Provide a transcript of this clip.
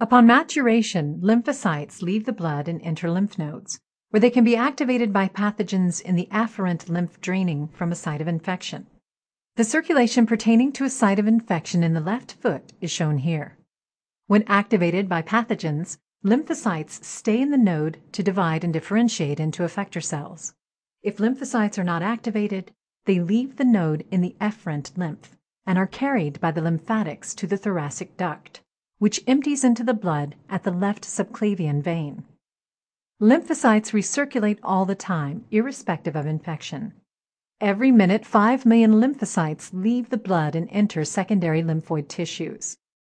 Upon maturation, lymphocytes leave the blood and enter lymph nodes, where they can be activated by pathogens in the afferent lymph draining from a site of infection. The circulation pertaining to a site of infection in the left foot is shown here. When activated by pathogens, lymphocytes stay in the node to divide and differentiate into effector cells. If lymphocytes are not activated, they leave the node in the efferent lymph and are carried by the lymphatics to the thoracic duct, which empties into the blood at the left subclavian vein. Lymphocytes recirculate all the time, irrespective of infection. Every minute, 5 million lymphocytes leave the blood and enter secondary lymphoid tissues.